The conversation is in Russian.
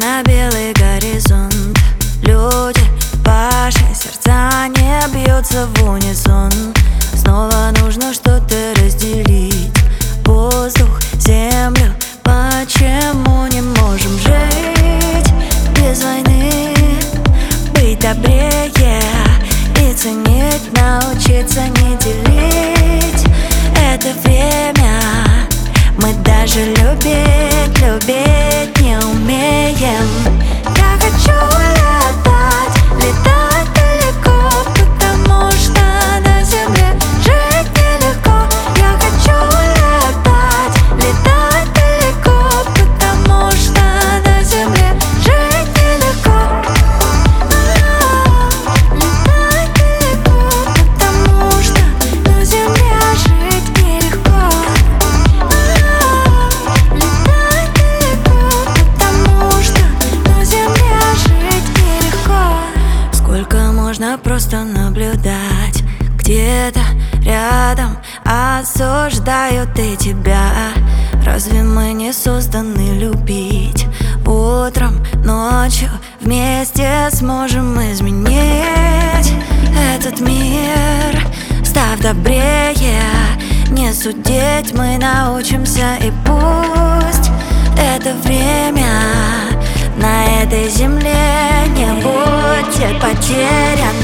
на белый горизонт. Люди, ваши сердца не бьются в унисон. Снова нужно что-то разделить. Воздух, землю, почему не можем жить без войны? Быть добрее и ценить, научиться не делить это время. Мы даже любить не умеем. Я хочу летать далеко, потому что на земле жить нелегко. Я хочу летать далеко, потому что на земле жить нелегко. Летать далеко, потому что на земле жить нелегко. Можно просто наблюдать. Где-то рядом осуждают и тебя. Разве мы не созданы любить? Утром, ночью вместе сможем изменить этот мир. Став добрее, не судить мы научимся. И пусть это время на этой земле не будет потерян.